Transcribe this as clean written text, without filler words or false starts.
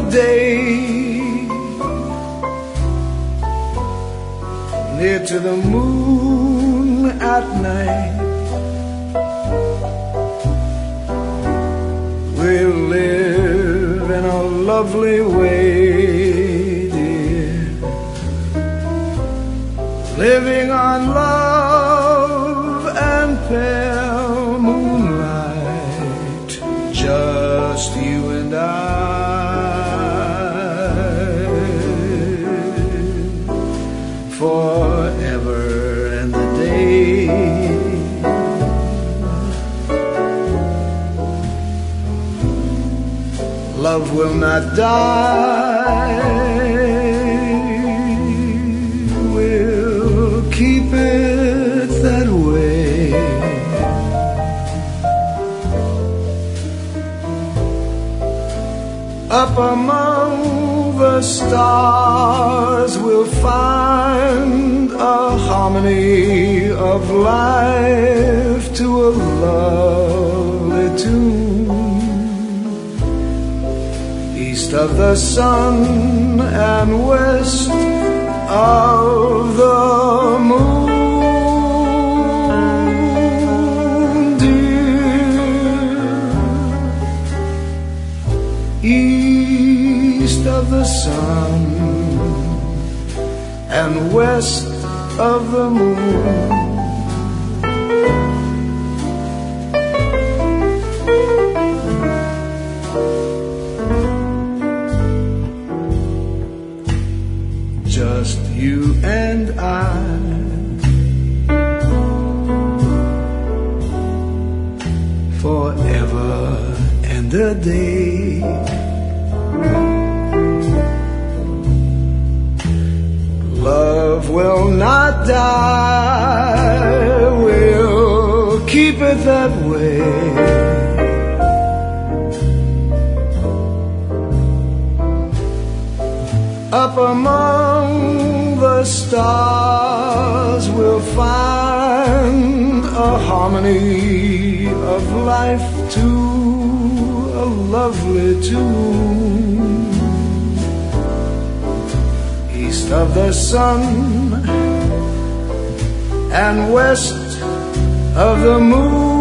day, near to the moon at night. We'll live in a lovely way, dear, living on love and pale moonlight, just you and I, forever and a day. Love will not die, we'll keep it that way. Up among the stars we'll find a harmony of life to a lovely tune. East of the sun and west of the moon, dear. East of the sun and west of the moon. Just you and I, forever and a day. Love will not die, we'll keep it that way. Up among the stars we'll find a harmony of life to a lovely tune. East of the sun and west of the moon.